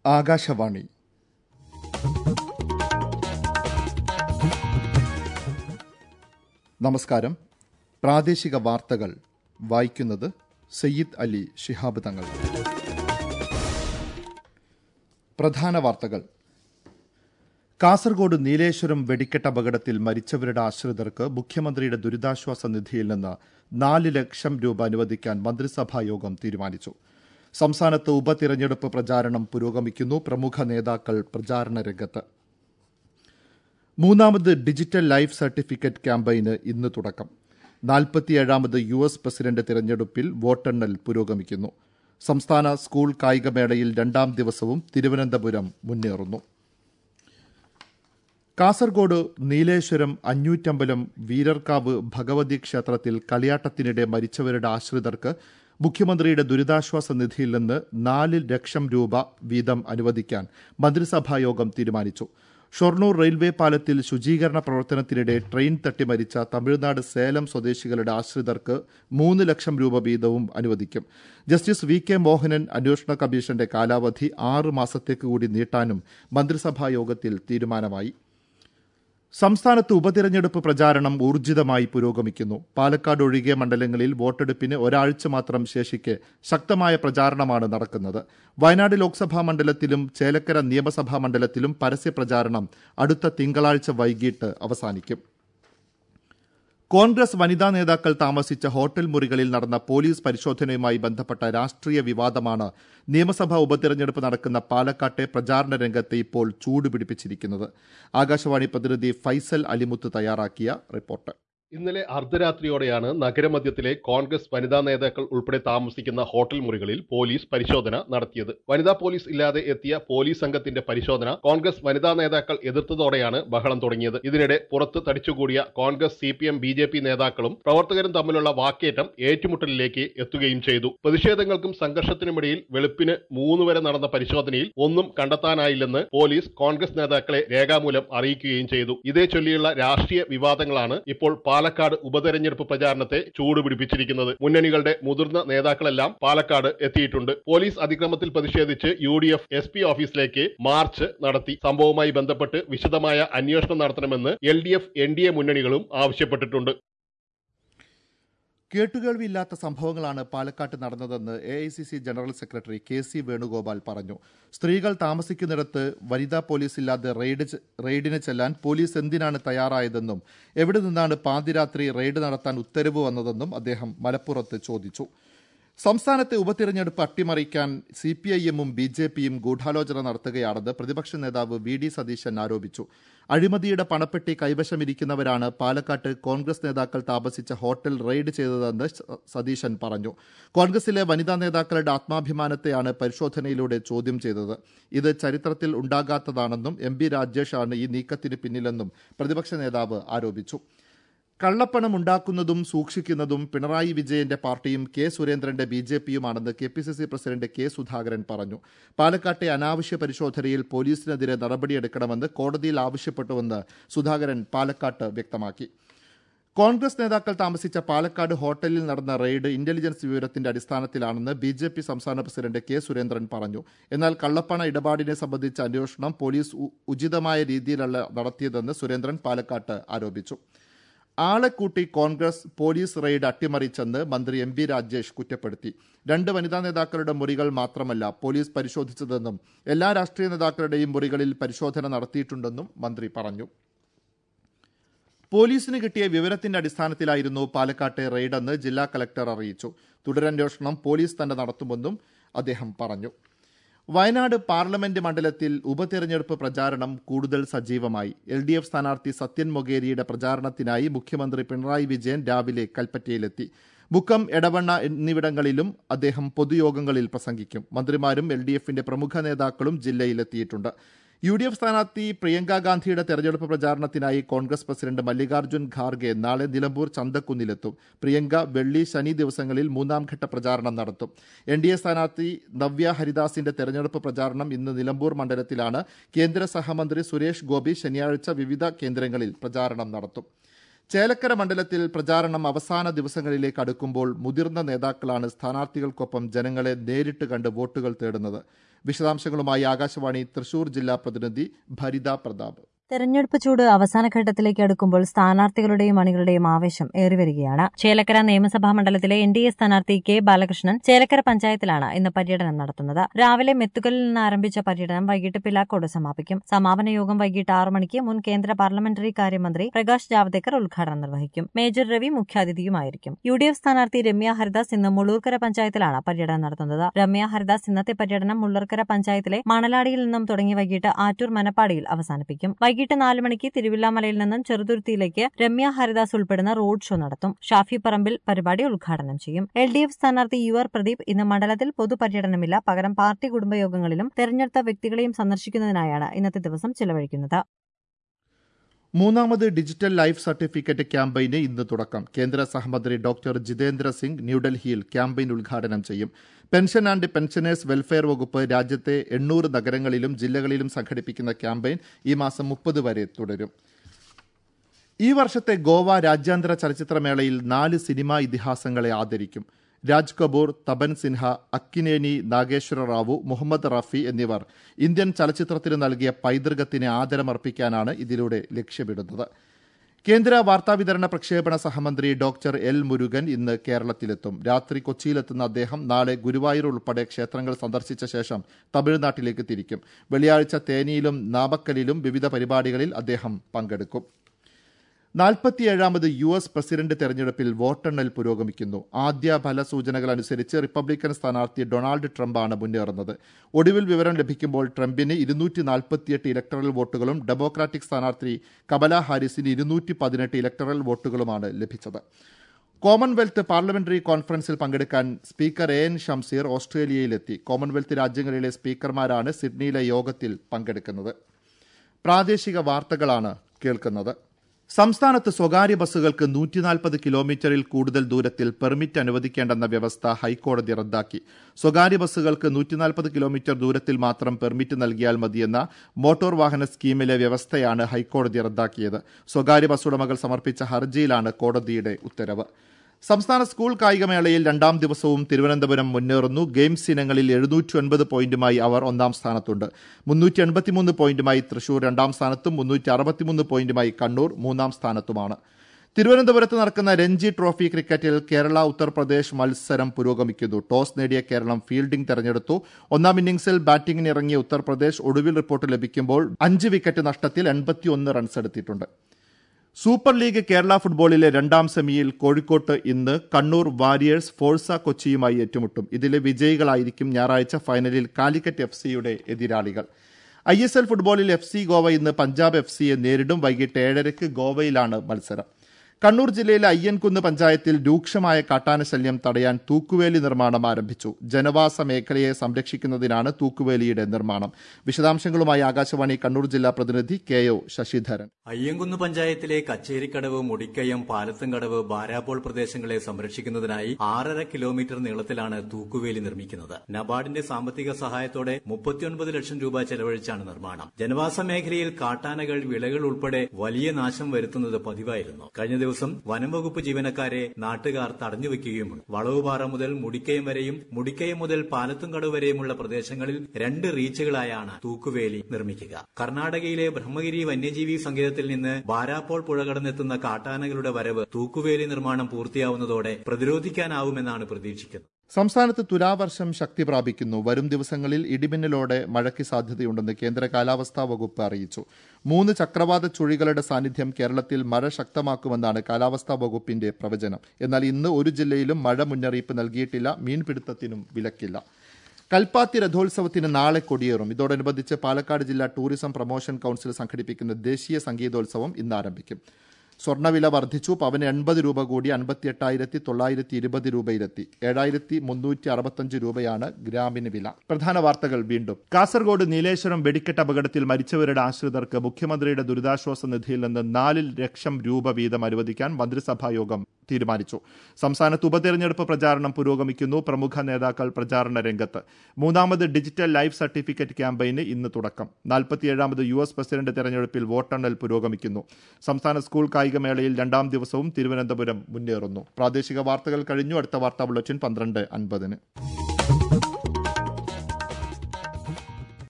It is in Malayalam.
ആകാശവാണി. നമസ്കാരം. പ്രാദേശിക വാർത്തകൾ വായിക്കുന്നത് സയ്യിദ് അലി ശിഹാബ് തങ്ങൾ. പ്രധാന വാർത്തകൾ. കാസർഗോഡ് നീലേശ്വരം വെടിക്കെട്ട് അപകടത്തിൽ മരിച്ചവരുടെ ആശ്രിതർക്ക് മുഖ്യമന്ത്രിയുടെ ദുരിതാശ്വാസ നിധിയിൽ നിന്ന് 4 ലക്ഷം രൂപ അനുവദിക്കാൻ മന്ത്രിസഭാ യോഗം തീരുമാനിച്ചു. സംസ്ഥാനത്ത് ഉപതിരഞ്ഞെടുപ്പ് പ്രചാരണം പുരോഗമിക്കുന്നു. പ്രമുഖ നേതാക്കൾ പ്രചാരണ രംഗത്ത്. 3ാമത് ഡിജിറ്റൽ ലൈഫ് സർട്ടിഫിക്കറ്റ് ക്യാമ്പയിന് ഇന്ന് തുടക്കം. 47ാമത് US പ്രസിഡന്റ് തിരഞ്ഞെടുപ്പിൽ വോട്ടെണ്ണൽ പുരോഗമിക്കുന്നു. സംസ്ഥാന സ്കൂൾ കായികമേളയിൽ 2ാം ദിവസവും തിരുവനന്തപുരം മുന്നേറുന്നു. കാസർഗോഡ് നീലേശ്വരം അഞ്ഞൂറ്റമ്പലം വീരർക്കാവ് ഭഗവതി ക്ഷേത്രത്തിൽ കളിയാട്ടത്തിനിടെ മരിച്ചവരുടെ ആശ്രിതർക്ക് മുഖ്യമന്ത്രിയുടെ ദുരിതാശ്വാസ നിധിയിൽ നിന്ന് 4 ലക്ഷം രൂപ വീതം അനുവദിക്കാൻ മന്ത്രിസഭായോഗം തീരുമാനിച്ചു. ഷൊർണൂർ റെയിൽവേ പാലത്തിൽ ശുചീകരണ പ്രവർത്തനത്തിനിടെ ട്രെയിൻ തട്ടി മരിച്ച തമിഴ്നാട് സേലം സ്വദേശികളുടെ ആശ്രിതർക്ക് 3 ലക്ഷം രൂപ വീതവും അനുവദിക്കും. ജസ്റ്റിസ് VK മോഹനൻ അന്വേഷണ കമ്മീഷന്റെ കാലാവധി 6 മാസത്തേക്ക് കൂടി നീട്ടാനും മന്ത്രിസഭായോഗത്തിൽ തീരുമാനമായി. സംസ്ഥാനത്ത് ഉപതിരഞ്ഞെടുപ്പ് പ്രചാരണം ഊർജിതമായി പുരോഗമിക്കുന്നു. പാലക്കാട് ഒഴികെ മണ്ഡലങ്ങളിൽ വോട്ടെടുപ്പിന് ഒരാഴ്ച മാത്രം ശേഷിക്കെ ശക്തമായ പ്രചാരണമാണ് നടക്കുന്നത്. വയനാട് ലോക്സഭാ മണ്ഡലത്തിലും ചേലക്കര നിയമസഭാ മണ്ഡലത്തിലും പരസ്യപ്രചാരണം അടുത്ത തിങ്കളാഴ്ച വൈകിട്ട് അവസാനിക്കും. കോൺഗ്രസ് വനിതാ നേതാക്കൾ താമസിച്ച ഹോട്ടൽ മുറികളിൽ നടന്ന പോലീസ് പരിശോധനയുമായി ബന്ധപ്പെട്ട രാഷ്ട്രീയ വിവാദമാണ് നിയമസഭാ ഉപതിരഞ്ഞെടുപ്പ് നടക്കുന്ന പാലക്കാട്ടെ പ്രചാരണ രംഗത്ത് ഇപ്പോൾ ചൂടുപിടിപ്പിച്ചിരിക്കുന്നത്. ആകാശവാണി പ്രതിനിധി ഫൈസൽ അലിമുത്ത് തയ്യാറാക്കിയ റിപ്പോർട്ട്. ഇന്നലെ അർദ്ധരാത്രിയോടെയാണ് നഗരമധ്യത്തിലെ കോൺഗ്രസ് വനിതാ നേതാക്കൾ ഉൾപ്പെടെ താമസിക്കുന്ന ഹോട്ടൽ മുറികളിൽ പോലീസ് പരിശോധന നടത്തിയത്. വനിതാ പോലീസ് ഇല്ലാതെ എത്തിയ പോലീസ് സംഘത്തിന്റെ പരിശോധന കോൺഗ്രസ് വനിതാ നേതാക്കൾ എതിർത്തതോടെയാണ് ബഹളം തുടങ്ങിയത്. ഇതിനിടെ പുറത്ത് തടിച്ചുകൂടിയ കോൺഗ്രസ് CPM BJP നേതാക്കളും പ്രവർത്തകരും തമ്മിലുള്ള വാക്കേറ്റം ഏറ്റുമുട്ടലിലേക്ക് എത്തുകയും ചെയ്തു. പ്രതിഷേധങ്ങൾക്കും സംഘർഷത്തിനുമിടയിൽ വെളുപ്പിന് 3 വരെ നടന്ന പരിശോധനയിൽ ഒന്നും കണ്ടെത്താനായില്ലെന്ന് പോലീസ് കോൺഗ്രസ് നേതാക്കളെ രേഖാമൂലം അറിയിക്കുകയും ചെയ്തു. ഇതേ ചൊല്ലിയുള്ള രാഷ്ട്രീയ വിവാദങ്ങളാണ് ഇപ്പോൾ പാലക്കാട് ഉപതെരഞ്ഞെടുപ്പ് പ്രചാരണത്തെ ചൂടുപിടിപ്പിച്ചിരിക്കുന്നത്. മുന്നണികളുടെ മുതിർന്ന നേതാക്കളെല്ലാം പാലക്കാട് എത്തിയിട്ടുണ്ട്. പോലീസ് അതിക്രമത്തിൽ പ്രതിഷേധിച്ച് UDF SP ഓഫീസിലേക്ക് മാർച്ച് നടത്തി. സംഭവവുമായി ബന്ധപ്പെട്ട് വിശദമായ അന്വേഷണം നടത്തണമെന്ന് LDF NDA മുന്നണികളും ആവശ്യപ്പെട്ടിട്ടുണ്ട്. കേട്ടുകേൾവിയില്ലാത്ത സംഭവങ്ങളാണ് പാലക്കാട്ട് നടന്നതെന്ന് AICC general secretary KC Venugopal പറഞ്ഞു. സ്ത്രീകൾ താമസിക്കുന്നിടത്ത് വനിതാ പോലീസില്ലാതെ റെയ്ഡിന് ചെല്ലാൻ പോലീസ് എന്തിനാണ് തയ്യാറായതെന്നും എവിടെ നിന്നാണ് പാതിരാത്രി റെയ്ഡ് നടത്താൻ ഉത്തരവ് വന്നതെന്നും അദ്ദേഹം മലപ്പുറത്ത് ചോദിച്ചു. സംസ്ഥാനത്തെ ഉപതിരഞ്ഞെടുപ്പ് അട്ടിമറിക്കാൻ CPIM-ഉം BJP-യും ഗൂഢാലോചന നടത്തുകയാണെന്ന് പ്രതിപക്ഷ നേതാവ് VD സതീശൻ ആരോപിച്ചു. അഴിമതിയുടെ പണപ്പെട്ടി കൈവശമിരിക്കുന്നവരാണ് പാലക്കാട്ട് കോൺഗ്രസ് നേതാക്കൾ താമസിച്ച ഹോട്ടൽ റെയ്ഡ് ചെയ്തതെന്ന് സതീശൻ പറഞ്ഞു. കോൺഗ്രസിലെ വനിതാ നേതാക്കളുടെ ആത്മാഭിമാനത്തെയാണ് പരിശോധനയിലൂടെ ചോദ്യം ചെയ്തത്. ഇത് ചരിത്രത്തിൽ ഉണ്ടാകാത്തതാണെന്നും MP രാജേഷ് ആണ് ഈ നീക്കത്തിന് പിന്നിലെന്നും പ്രതിപക്ഷ നേതാവ് ആരോപിച്ചു. കള്ളപ്പണം ഉണ്ടാക്കുന്നതും സൂക്ഷിക്കുന്നതും പിണറായി വിജയന്റെ പാർട്ടിയും K സുരേന്ദ്രന്റെ BJP-യുമാണെന്ന് KPCC പ്രസിഡന്റ് K സുധാകരൻ പറഞ്ഞു. പാലക്കാട്ടെ അനാവശ്യ പരിശോധനയിൽ പോലീസിനെതിരെ നടപടിയെടുക്കണമെന്ന് കോടതിയിൽ ആവശ്യപ്പെട്ടുവെന്ന് സുധാകരൻ പാലക്കാട്ട് വ്യക്തമാക്കി. കോൺഗ്രസ് നേതാക്കൾ താമസിച്ച പാലക്കാട് ഹോട്ടലിൽ നടന്ന റെയ്ഡ് ഇന്റലിജൻസ് വിവരത്തിന്റെ അടിസ്ഥാനത്തിലാണെന്ന് BJP സംസ്ഥാന പ്രസിഡന്റ് K സുരേന്ദ്രൻ പറഞ്ഞു. എന്നാൽ കള്ളപ്പണ ഇടപാടിനെ സംബന്ധിച്ച അന്വേഷണം പോലീസ് ഉചിതമായ രീതിയിലല്ല നടത്തിയതെന്ന് സുരേന്ദ്രൻ പാലക്കാട്ട് ആരോപിച്ചു. ആളെ കൂട്ടി കോൺഗ്രസ് പോലീസ് റെയ്ഡ് അട്ടിമറിച്ചെന്ന് മന്ത്രി MP രാജേഷ് കുറ്റപ്പെടുത്തി. 2 വനിതാ നേതാക്കളുടെ മുറികൾ മാത്രമല്ല പോലീസ് പരിശോധിച്ചതെന്നും എല്ലാ രാഷ്ട്രീയ നേതാക്കളുടെയും മുറികളിൽ പരിശോധന നടത്തിയിട്ടുണ്ടെന്നും മന്ത്രി പറഞ്ഞു. പോലീസിന് കിട്ടിയ വിവരത്തിന്റെ അടിസ്ഥാനത്തിലായിരുന്നു പാലക്കാട്ടെ റെയ്ഡെന്ന് ജില്ലാ കലക്ടർ അറിയിച്ചു. തുടരന്വേഷണം പോലീസ് തന്നെ നടത്തുമെന്നും അദ്ദേഹം പറഞ്ഞു. വയനാട് പാർലമെന്റ് മണ്ഡലത്തിൽ ഉപതെരഞ്ഞെടുപ്പ് പ്രചാരണം കൂടുതൽ സജീവമായി. LDF സ്ഥാനാർത്ഥി സത്യൻ മൊകേരിയുടെ പ്രചാരണത്തിനായി മുഖ്യമന്ത്രി പിണറായി വിജയൻ രാവിലെ കൽപ്പറ്റയിലെത്തി. മുക്കം, എടവണ്ണ എന്നിവിടങ്ങളിലും അദ്ദേഹം പൊതുയോഗങ്ങളിൽ പ്രസംഗിക്കും. മന്ത്രിമാരും LDFന്റെ പ്രമുഖ നേതാക്കളും ജില്ലയിലെത്തിയിട്ടുണ്ട്. UDF സ്ഥാനാർത്ഥി പ്രിയങ്ക ഗാന്ധിയുടെ തെരഞ്ഞെടുപ്പ് പ്രചാരണത്തിനായി കോൺഗ്രസ് പ്രസിഡന്റ് മല്ലികാർജ്ജുൻ ഖാർഗെ നാളെ നിലമ്പൂർ ചന്തക്കുന്നിലെത്തും. പ്രിയങ്ക വെള്ളി, ശനി ദിവസങ്ങളിൽ 3ാം ഘട്ട പ്രചാരണം നടത്തും. NDA സ്ഥാനാർത്ഥി നവ്യ ഹരിദാസിന്റെ തെരഞ്ഞെടുപ്പ് പ്രചാരണം ഇന്ന് നിലമ്പൂർ മണ്ഡലത്തിലാണ്. കേന്ദ്ര സഹമന്ത്രി സുരേഷ് ഗോപി ശനിയാഴ്ച വിവിധ കേന്ദ്രങ്ങളിൽ പ്രചാരണം നടത്തും. ചേലക്കര മണ്ഡലത്തിൽ പ്രചാരണം അവസാന ദിവസങ്ങളിലേക്ക് അടുക്കുമ്പോൾ മുതിർന്ന നേതാക്കളാണ് സ്ഥാനാർത്ഥികൾക്കൊപ്പം ജനങ്ങളെ നേരിട്ട് കണ്ട് വോട്ടുകൾ തേടുന്നത്. വിശദാംശങ്ങളുമായി ആകാശവാണി തൃശൂർ ജില്ലാ പ്രതിനിധി ഭരിത പ്രതാപ്. തെരഞ്ഞെടുപ്പ് ചൂട് അവസാന ഘട്ടത്തിലേക്ക് അടുക്കുമ്പോൾ സ്ഥാനാർത്ഥികളുടെയും അണികളുടെയും ആവേശം ഏറിവരികയാണ്. ചേലക്കര നിയമസഭാ മണ്ഡലത്തിലെ NDA സ്ഥാനാർത്ഥി കെ ബാലകൃഷ്ണൻ ചേലക്കര പഞ്ചായത്തിലാണ് ഇന്ന് പര്യടനം നടത്തുന്നത്. രാവിലെ മെത്തുകലിൽ നിന്ന് ആരംഭിച്ച പര്യടനം വൈകിട്ട് പിലാക്കോട് സമാപിക്കും. സമാപന യോഗം വൈകിട്ട് 6 മണിക്ക് മുൻ കേന്ദ്ര പാർലമെന്ററി കാര്യമന്ത്രി പ്രകാശ് ജാവ്ദേക്കർ ഉദ്ഘാടനം നിർവഹിക്കും. മേജർ രവി മുഖ്യാതിഥിയുമായിരിക്കും. UDF സ്ഥാനാർത്ഥി രമ്യ ഹരിദാസ് ഇന്ന് മുള്ളൂർക്കര പഞ്ചായത്തിലാണ് പര്യടനം നടത്തുന്നത്. രമ്യ ഹരിദാസ് ഇന്നത്തെ പര്യടനം മുള്ളൂർക്കര പഞ്ചായത്തിലെ മണലാടിയിൽ നിന്നും തുടങ്ങി വൈകിട്ട് ആറ്റൂർ മനപ്പാടിയിൽ അവസാനിപ്പിക്കും. വൈകിട്ട് 4 മണിക്ക് തിരുവില്ലാമലയിൽ നിന്നും ചെറുതുരുത്തിയിലേക്ക് രമ്യ ഹരിദാസ് ഉൾപ്പെടുന്ന റോഡ് ഷോ നടത്തും. ഷാഫി പറമ്പിൽ പരിപാടി ഉദ്ഘാടനം ചെയ്യും. LDF സ്ഥാനാർത്ഥി UR പ്രദീപ് ഇന്ന് മണ്ഡലത്തിൽ പൊതുപര്യടനമില്ല, പകരം പാർട്ടി കുടുംബയോഗങ്ങളിലും തെരഞ്ഞെടുത്ത വ്യക്തികളെയും സന്ദർശിക്കുന്നതിനായാണ് ഇന്നത്തെ ദിവസം ചെലവഴിക്കുന്നത്. മൂന്നാമത് ഡിജിറ്റൽ ലൈഫ് സർട്ടിഫിക്കറ്റ് ക്യാമ്പയിന് ഇന്ന് തുടക്കം. കേന്ദ്ര സഹമന്ത്രി ഡോക്ടർ ജിതേന്ദ്ര സിംഗ് ന്യൂഡൽഹിയിൽ ക്യാമ്പയിൻ ഉദ്ഘാടനം ചെയ്യും. പെൻഷൻ ആൻഡ് പെൻഷനേഴ്സ് വെൽഫെയർ വകുപ്പ് രാജ്യത്തെ 800 നഗരങ്ങളിലും ജില്ലകളിലും സംഘടിപ്പിക്കുന്ന ക്യാമ്പയിൻ ഈ മാസം 30 വരെ തുടരും. ഈ വർഷത്തെ ഗോവ രാജ്യാന്തര ചലച്ചിത്രമേളയിൽ 4 സിനിമാ ഇതിഹാസങ്ങളെ ആദരിക്കും. രാജ് കപൂർ, തപൻ സിൻഹ, അക്കിനേനി നാഗേശ്വര റാവു, മുഹമ്മദ് റഫി എന്നിവർ ഇന്ത്യൻ ചലച്ചിത്രത്തിന് നൽകിയ പൈതൃകത്തിന് ആദരമർപ്പിക്കാനാണ് ഇതിലൂടെ ലക്ഷ്യമിടുന്നത്. കേന്ദ്ര വാർത്താവിതരണ പ്രക്ഷേപണ സഹമന്ത്രി ഡോക്ടർ എൽ മുരുകൻ ഇന്ന് കേരളത്തിലെത്തും. രാത്രി കൊച്ചിയിലെത്തുന്ന അദ്ദേഹം നാളെ ഗുരുവായൂർ ഉൾപ്പെടെ ക്ഷേത്രങ്ങൾ സന്ദർശിച്ച ശേഷം തമിഴ്നാട്ടിലേക്ക് തിരിക്കും. വെള്ളിയാഴ്ച തേനിയിലും നാമക്കലിലും വിവിധ പരിപാടികളിൽ അദ്ദേഹം പങ്കെടുക്കും. 47ാമത് US പ്രസിഡന്റ് തെരഞ്ഞെടുപ്പിൽ വോട്ടെണ്ണൽ പുരോഗമിക്കുന്നു. ആദ്യ ഫലസൂചനകൾ അനുസരിച്ച് റിപ്പബ്ലിക്കൻ സ്ഥാനാർത്ഥി ഡൊണാൾഡ് ട്രംപാണ് മുന്നേറുന്നത്. ഒടുവിൽ വിവരം ലഭിക്കുമ്പോൾ ട്രംപിന് 248 ഇലക്ടറൽ വോട്ടുകളും ഡെമോക്രാറ്റിക് സ്ഥാനാർത്ഥി കമല ഹാരിസിന് 218 ഇലക്ടറൽ വോട്ടുകളുമാണ് ലഭിച്ചത്. കോമൺവെൽത്ത് പാർലമെന്ററി കോൺഫറൻസിൽ പങ്കെടുക്കാൻ സ്പീക്കർ AN ഷംസീർ ഓസ്ട്രേലിയയിലെത്തി. കോമൺവെൽത്ത് രാജ്യങ്ങളിലെ സ്പീക്കർമാരാണ് സിഡ്നിയിലെ യോഗത്തിൽ പങ്കെടുക്കുന്നത്. പ്രാദേശിക വാർത്തകളാണ് കേൾക്കുന്നത്. സംസ്ഥാനത്ത് സ്വകാര്യ ബസ്സുകൾക്ക് 140 കിലോമീറ്ററിൽ കൂടുതൽ ദൂരത്തിൽ പെർമിറ്റ് അനുവദിക്കേണ്ടെന്ന വ്യവസ്ഥ ഹൈക്കോടതി റദ്ദാക്കി. സ്വകാര്യ ബസ്സുകൾക്ക് 140 കിലോമീറ്റർ ദൂരത്തിൽ മാത്രം പെർമിറ്റ് നൽകിയാൽ മതിയെന്ന മോട്ടോർ വാഹന സ്കീമിലെ വ്യവസ്ഥയാണ് ഹൈക്കോടതി റദ്ദാക്കിയത്. സ്വകാര്യ ബസ് ഉടമകൾ സമർപ്പിച്ച ഹർജിയിലാണ് കോടതിയുടെ ഉത്തരവ്. സംസ്ഥാന സ്കൂൾ കായികമേളയിൽ 2ാം ദിവസവും തിരുവനന്തപുരം മുന്നേറുന്നു. ഗെയിംസ് ഇനങ്ങളിൽ 709 പോയിന്റുമായി അവർ 1ാം സ്ഥാനത്തുണ്ട്. 383 പോയിന്റുമായി തൃശൂർ 2ാം സ്ഥാനത്തും 363 പോയിന്റുമായി കണ്ണൂർ 3ാം സ്ഥാനത്തുമാണ്. തിരുവനന്തപുരത്ത് നടക്കുന്ന രഞ്ജി ട്രോഫി ക്രിക്കറ്റിൽ കേരള ഉത്തർപ്രദേശ് മത്സരം പുരോഗമിക്കുന്നു. ടോസ് നേടിയ കേരളം ഫീൽഡിംഗ് തെരഞ്ഞെടുത്തു. 1ാം ഇന്നിംഗ്സിൽ ബാറ്റിംഗിനിറങ്ങിയ ഉത്തർപ്രദേശ് ഒടുവിൽ റിപ്പോർട്ട് ലഭിക്കുമ്പോൾ 5 വിക്കറ്റ് നഷ്ടത്തിൽ 81 റൺസ് എടുത്തിട്ടുണ്ട്. സൂപ്പർ ലീഗ് കേരള ഫുട്ബോളിലെ 2ാം സെമിയിൽ കോഴിക്കോട്ട് ഇന്ന് കണ്ണൂർ വാരിയേഴ്സ് ഫോഴ്സ കൊച്ചിയുമായി ഏറ്റുമുട്ടും. ഇതിലെ വിജയികളായിരിക്കും ഞായറാഴ്ച ഫൈനലിൽ കാലിക്കറ്റ് FCയുടെ എതിരാളികൾ. ISL ഫുട്ബോളിൽ FC ഗോവ ഇന്ന് പഞ്ചാബ് FCയെ നേരിടും. വൈകിട്ട് 7:30 ഗോവയിലാണ് മത്സരം. കണ്ണൂർ ജില്ലയിലെ അയ്യൻകുന്ന് പഞ്ചായത്തിൽ രൂക്ഷമായ കാട്ടാനശല്യം തടയാൻ തൂക്കുവേലി നിർമ്മാണം ആരംഭിച്ചു. ജനവാസ മേഖലയെ സംരക്ഷിക്കുന്നതിനാണ് തൂക്കുവേലിയുടെ നിർമ്മാണം. വിശദാംശങ്ങളുമായി ആകാശവാണി കണ്ണൂർ ജില്ലാ പ്രതിനിധി KO ശശിധരൻ. അയ്യൻകുന്ന് പഞ്ചായത്തിലെ കച്ചേരിക്കടവ്, മുടിക്കയം, പാലത്തുംകടവ്, ബാരാപ്പോൾ പ്രദേശങ്ങളെ സംരക്ഷിക്കുന്നതിനായി 6.5 കിലോമീറ്റർ നീളത്തിലാണ് തൂക്കുവേലി നിർമ്മിക്കുന്നത്. നബാർഡിന്റെ സാമ്പത്തിക സഹായത്തോടെ 39 ലക്ഷം രൂപ ചെലവഴിച്ചാണ് നിർമ്മാണം. ജനവാസ മേഖലയിൽ കാട്ടാനകൾ, വിളകൾ ഉൾപ്പെടെ വലിയ നാശം വരുത്തുന്നത് പതിവായിരുന്നു. കഴിഞ്ഞ ദിവസം വനം വകുപ്പ് ജീവനക്കാരെ നാട്ടുകാർ തടഞ്ഞുവെക്കുകയുമുണ്ട്. വളവുപാറ മുതൽ മുടിക്കയം വരെയും മുടിക്കയം മുതൽ പാലത്തുംകടവ് വരെയുമുള്ള പ്രദേശങ്ങളിൽ 2 റീച്ചുകളായാണ് തൂക്കുവേലി നിർമ്മിക്കുക. കർണാടകയിലെ ബ്രഹ്മഗിരി വന്യജീവി സങ്കേതത്തിൽ നിന്ന് ബാരാപ്പോൾ പുഴ കടന്നെത്തുന്ന കാട്ടാനകളുടെ വരവ് തൂക്കുവേലി നിർമ്മാണം പൂർത്തിയാവുന്നതോടെ പ്രതിരോധിക്കാനാവുമെന്നാണ് പ്രതീക്ഷിക്കുന്നത്. സംസ്ഥാനത്ത് തുലാവർഷം ശക്തി പ്രാപിക്കുന്നു. വരും ദിവസങ്ങളിൽ ഇടിമിന്നലോടെ മഴയ്ക്ക് സാധ്യതയുണ്ടെന്ന് കേന്ദ്ര കാലാവസ്ഥാ വകുപ്പ് അറിയിച്ചു. 3 ചക്രവാത ചുഴികളുടെ സാന്നിധ്യം കേരളത്തിൽ മഴ ശക്തമാക്കുമെന്നാണ് കാലാവസ്ഥാ വകുപ്പിന്റെ പ്രവചനം. എന്നാൽ ഇന്ന് ഒരു ജില്ലയിലും മഴ മുന്നറിയിപ്പ് നൽകിയിട്ടില്ല. മീൻപിടുത്തത്തിനും വിലക്കില്ല. കൽപ്പാത്തി രഥോത്സവത്തിന് നാളെ കൊടിയേറും. ഇതോടനുബന്ധിച്ച് പാലക്കാട് ജില്ലാ ടൂറിസം പ്രൊമോഷൻ കൌൺസിൽ സംഘടിപ്പിക്കുന്ന ദേശീയ സംഗീതോത്സവം ഇന്ന് ആരംഭിക്കും. സ്വർണ്ണവില വർദ്ധിച്ചു. പവന് 80 രൂപ കൂടി 58,920 രൂപയിലെത്തി. 7,365 രൂപയാണ് ഗ്രാമിന് വില. പ്രധാന വാർത്തകൾ വീണ്ടും. കാസർഗോഡ് നീലേശ്വരം വെടിക്കെട്ട് അപകടത്തിൽ മരിച്ചവരുടെ ആശ്രിതർക്ക് മുഖ്യമന്ത്രിയുടെ ദുരിതാശ്വാസ നിധിയിൽ നിന്ന് 4 ലക്ഷം രൂപ വീതം അനുവദിക്കാൻ മന്ത്രിസഭാ യോഗം തീരുമാനിച്ചു. സംസ്ഥാനത്ത് ഉപതെരഞ്ഞെടുപ്പ് പ്രചാരണം പുരോഗമിക്കുന്നു. പ്രമുഖ നേതാക്കൾ പ്രചാരണ രംഗത്ത്. മൂന്നാമത് ഡിജിറ്റൽ ലൈഫ് സർട്ടിഫിക്കറ്റ് ക്യാമ്പയിന് ഇന്ന് തുടക്കം. 47ാമത് US പ്രസിഡന്റ് തെരഞ്ഞെടുപ്പിൽ വോട്ടെണ്ണൽ പുരോഗമിക്കുന്നു. സംസ്ഥാന സ്കൂൾ കായികമേളയിൽ 2ാം ദിവസവും തിരുവനന്തപുരം മുന്നേറുന്നു. പ്രാദേശിക വാർത്തകൾ കഴിഞ്ഞു. അടുത്ത വാർത്താ ബുള്ളറ്റിൻ 12:50.